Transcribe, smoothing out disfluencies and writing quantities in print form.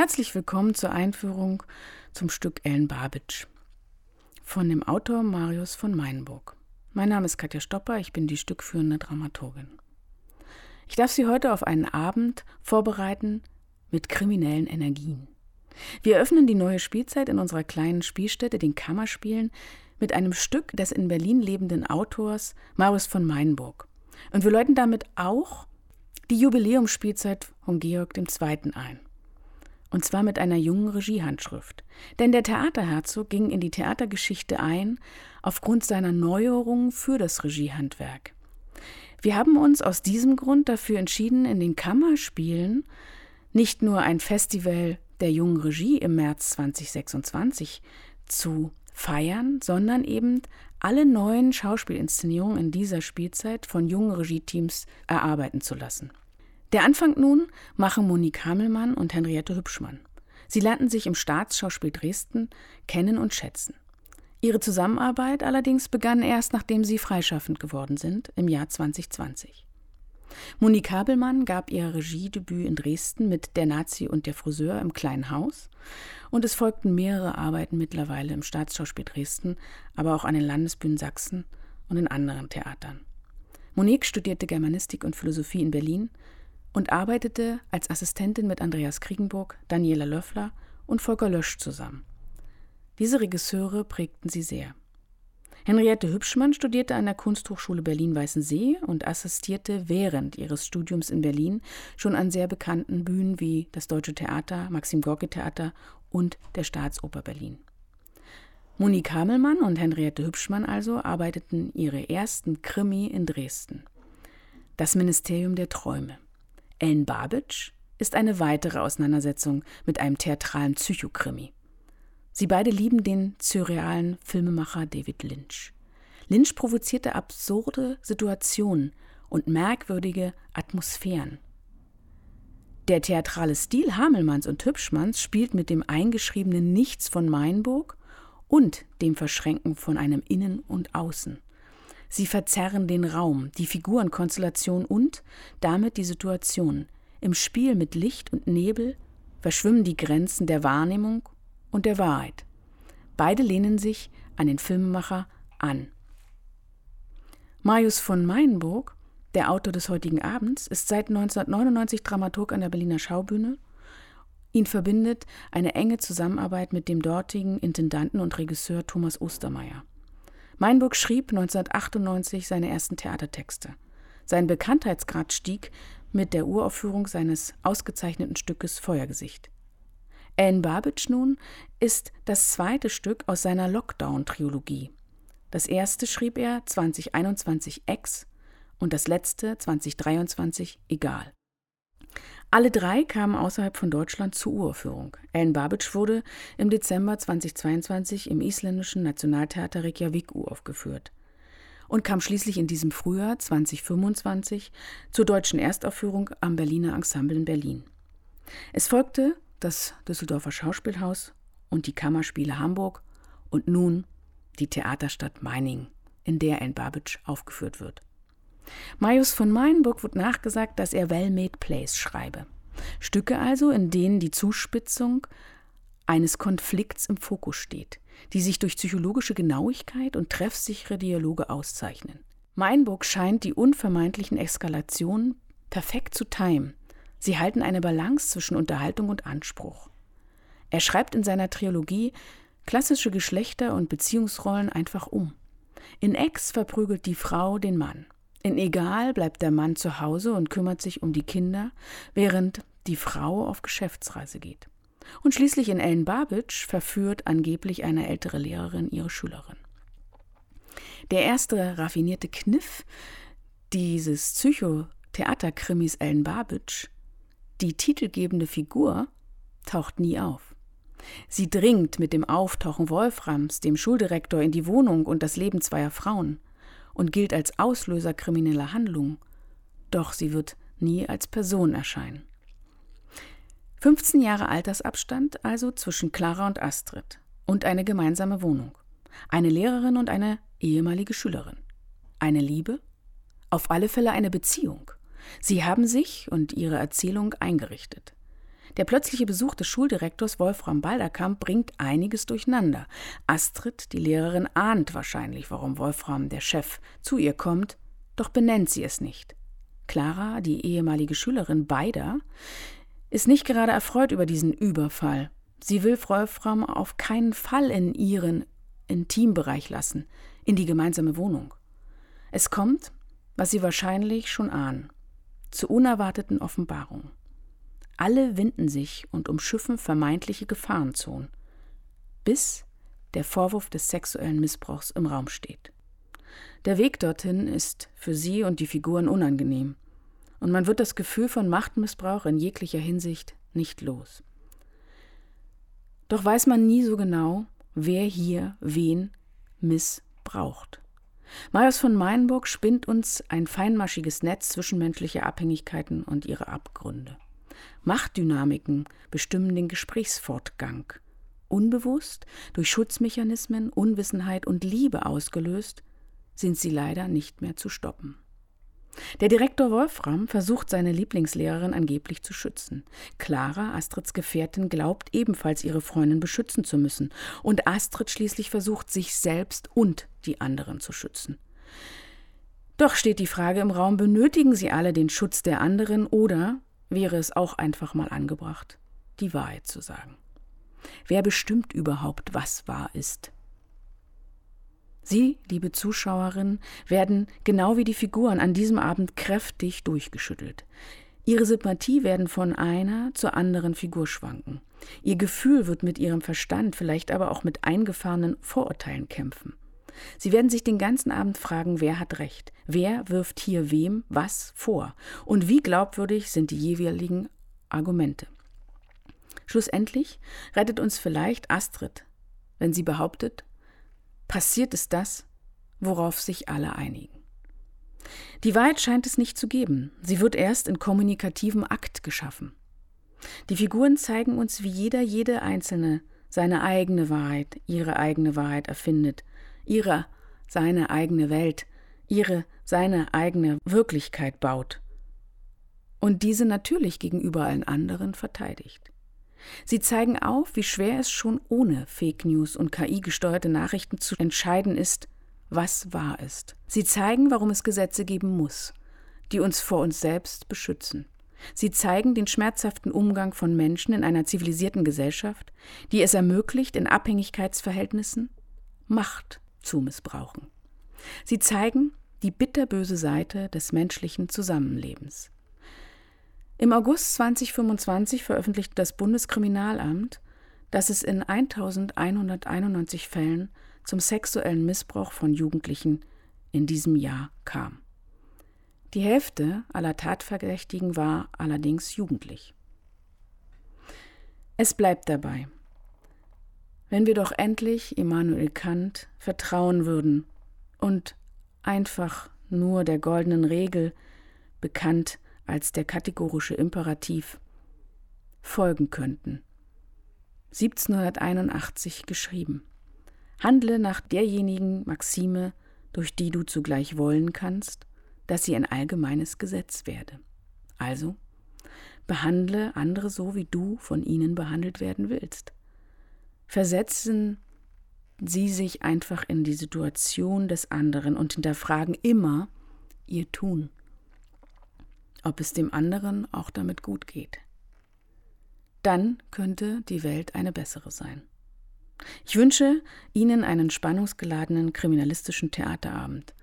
Herzlich willkommen zur Einführung zum Stück Ellen Babic von dem Autor Marius von Meinburg. Mein Name ist Katja Stopper, ich bin die stückführende Dramaturgin. Ich darf Sie heute auf einen Abend vorbereiten mit kriminellen Energien. Wir eröffnen die neue Spielzeit in unserer kleinen Spielstätte, den Kammerspielen, mit einem Stück des in Berlin lebenden Autors Marius von Meinburg. Und wir läuten damit auch die Jubiläumsspielzeit von Georg II. Ein. Und zwar mit einer jungen Regiehandschrift. Denn der Theaterherzog ging in die Theatergeschichte ein, aufgrund seiner Neuerungen für das Regiehandwerk. Wir haben uns aus diesem Grund dafür entschieden, in den Kammerspielen nicht nur ein Festival der jungen Regie im März 2026 zu feiern, sondern eben alle neuen Schauspielinszenierungen in dieser Spielzeit von jungen Regieteams erarbeiten zu lassen. Der Anfang nun machen Monique Hamelmann und Henriette Hübschmann. Sie lernten sich im Staatsschauspiel Dresden kennen und schätzen. Ihre Zusammenarbeit allerdings begann erst, nachdem sie freischaffend geworden sind, im Jahr 2020. Monique Hamelmann gab ihr Regiedebüt in Dresden mit Der Nazi und der Friseur im kleinen Haus und es folgten mehrere Arbeiten mittlerweile im Staatsschauspiel Dresden, aber auch an den Landesbühnen Sachsen und in anderen Theatern. Monique studierte Germanistik und Philosophie in Berlin und arbeitete als Assistentin mit Andreas Kriegenburg, Daniela Löffler und Volker Lösch zusammen. Diese Regisseure prägten sie sehr. Henriette Hübschmann studierte an der Kunsthochschule Berlin-Weißensee und assistierte während ihres Studiums in Berlin schon an sehr bekannten Bühnen wie das Deutsche Theater, Maxim-Gorki-Theater und der Staatsoper Berlin. Monique Hamelmann und Henriette Hübschmann also arbeiteten ihre ersten Krimi in Dresden. Das Ministerium der Träume. Ellen Babic ist eine weitere Auseinandersetzung mit einem theatralen Psychokrimi. Sie beide lieben den surrealen Filmemacher David Lynch. Lynch provozierte absurde Situationen und merkwürdige Atmosphären. Der theatrale Stil Hamelmanns und Hübschmanns spielt mit dem eingeschriebenen Nichts von Meinburg und dem Verschränken von einem Innen und Außen. Sie verzerren den Raum, die Figurenkonstellation und damit die Situation. Im Spiel mit Licht und Nebel verschwimmen die Grenzen der Wahrnehmung und der Wahrheit. Beide lehnen sich an den Filmemacher an. Marius von Meinburg, der Autor des heutigen Abends, ist seit 1999 Dramaturg an der Berliner Schaubühne. Ihn verbindet eine enge Zusammenarbeit mit dem dortigen Intendanten und Regisseur Thomas Ostermeier. Meinburg schrieb 1998 seine ersten Theatertexte. Sein Bekanntheitsgrad stieg mit der Uraufführung seines ausgezeichneten Stückes Feuergesicht. Ellen Babic nun ist das zweite Stück aus seiner Lockdown-Trilogie. Das erste schrieb er 2021 Ex und das letzte 2023 Egal. Alle drei kamen außerhalb von Deutschland zur Uraufführung. Ellen Babic wurde im Dezember 2022 im isländischen Nationaltheater Reykjavik uraufgeführt und kam schließlich in diesem Frühjahr 2025 zur deutschen Erstaufführung am Berliner Ensemble in Berlin. Es folgte das Düsseldorfer Schauspielhaus und die Kammerspiele Hamburg und nun die Theaterstadt Meiningen, in der Ellen Babic aufgeführt wird. Marius von Meinburg wird nachgesagt, dass er well-made plays schreibe. Stücke also, in denen die Zuspitzung eines Konflikts im Fokus steht, die sich durch psychologische Genauigkeit und treffsichere Dialoge auszeichnen. Meinburg scheint die unvermeidlichen Eskalationen perfekt zu timen. Sie halten eine Balance zwischen Unterhaltung und Anspruch. Er schreibt in seiner Trilogie klassische Geschlechter- und Beziehungsrollen einfach um. In Ex verprügelt die Frau den Mann. In Egal bleibt der Mann zu Hause und kümmert sich um die Kinder, während die Frau auf Geschäftsreise geht. Und schließlich in Ellen Babic verführt angeblich eine ältere Lehrerin ihre Schülerin. Der erste raffinierte Kniff dieses Psychotheaterkrimis Ellen Babic, die titelgebende Figur, taucht nie auf. Sie dringt mit dem Auftauchen Wolframs, dem Schuldirektor, in die Wohnung und das Leben zweier Frauen und gilt als Auslöser krimineller Handlungen, doch sie wird nie als Person erscheinen. 15 Jahre Altersabstand also zwischen Clara und Astrid und eine gemeinsame Wohnung. Eine Lehrerin und eine ehemalige Schülerin. Eine Liebe? Auf alle Fälle eine Beziehung. Sie haben sich und ihre Erzählung eingerichtet. Der plötzliche Besuch des Schuldirektors Wolfram Balderkamp bringt einiges durcheinander. Astrid, die Lehrerin, ahnt wahrscheinlich, warum Wolfram, der Chef, zu ihr kommt, doch benennt sie es nicht. Clara, die ehemalige Schülerin beider, ist nicht gerade erfreut über diesen Überfall. Sie will Wolfram auf keinen Fall in ihren Intimbereich lassen, in die gemeinsame Wohnung. Es kommt, was sie wahrscheinlich schon ahnen, zu unerwarteten Offenbarungen. Alle winden sich und umschiffen vermeintliche Gefahrenzonen, bis der Vorwurf des sexuellen Missbrauchs im Raum steht. Der Weg dorthin ist für sie und die Figuren unangenehm, und man wird das Gefühl von Machtmissbrauch in jeglicher Hinsicht nicht los. Doch weiß man nie so genau, wer hier wen missbraucht. Marius von Meinburg spinnt uns ein feinmaschiges Netz zwischenmenschlicher Abhängigkeiten und ihre Abgründe. Machtdynamiken bestimmen den Gesprächsfortgang. Unbewusst, durch Schutzmechanismen, Unwissenheit und Liebe ausgelöst, sind sie leider nicht mehr zu stoppen. Der Direktor Wolfram versucht, seine Lieblingslehrerin angeblich zu schützen. Clara, Astrids Gefährtin, glaubt ebenfalls, ihre Freundin beschützen zu müssen. Und Astrid schließlich versucht, sich selbst und die anderen zu schützen. Doch steht die Frage im Raum, benötigen sie alle den Schutz der anderen oder wäre es auch einfach mal angebracht, die Wahrheit zu sagen? Wer bestimmt überhaupt, was wahr ist? Sie, liebe Zuschauerinnen, werden, genau wie die Figuren, an diesem Abend kräftig durchgeschüttelt. Ihre Sympathie werden von einer zur anderen Figur schwanken. Ihr Gefühl wird mit ihrem Verstand, vielleicht aber auch mit eingefahrenen Vorurteilen kämpfen. Sie werden sich den ganzen Abend fragen, wer hat recht? Wer wirft hier wem was vor? Und wie glaubwürdig sind die jeweiligen Argumente? Schlussendlich rettet uns vielleicht Astrid, wenn sie behauptet, passiert ist das, worauf sich alle einigen. Die Wahrheit scheint es nicht zu geben. Sie wird erst in kommunikativem Akt geschaffen. Die Figuren zeigen uns, wie jede Einzelne seine eigene Wahrheit, ihre eigene Wahrheit erfindet, seine eigene Welt, seine eigene Wirklichkeit baut und diese natürlich gegenüber allen anderen verteidigt. Sie zeigen auf, wie schwer es schon ohne Fake News und KI-gesteuerte Nachrichten zu entscheiden ist, was wahr ist. Sie zeigen, warum es Gesetze geben muss, die uns vor uns selbst beschützen. Sie zeigen den schmerzhaften Umgang von Menschen in einer zivilisierten Gesellschaft, die es ermöglicht, in Abhängigkeitsverhältnissen Macht zu missbrauchen. Sie zeigen die bitterböse Seite des menschlichen Zusammenlebens. Im August 2025 veröffentlichte das Bundeskriminalamt, dass es in 1191 Fällen zum sexuellen Missbrauch von Jugendlichen in diesem Jahr kam. Die Hälfte aller Tatverdächtigen war allerdings jugendlich. Es bleibt dabei. Wenn wir doch endlich Immanuel Kant vertrauen würden und einfach nur der goldenen Regel, bekannt als der kategorische Imperativ, folgen könnten. 1781 geschrieben. Handle nach derjenigen Maxime, durch die du zugleich wollen kannst, dass sie ein allgemeines Gesetz werde. Also, behandle andere so, wie du von ihnen behandelt werden willst. Versetzen sie sich einfach in die Situation des anderen und hinterfragen immer ihr Tun, ob es dem anderen auch damit gut geht. Dann könnte die Welt eine bessere sein. Ich wünsche Ihnen einen spannungsgeladenen kriminalistischen Theaterabend.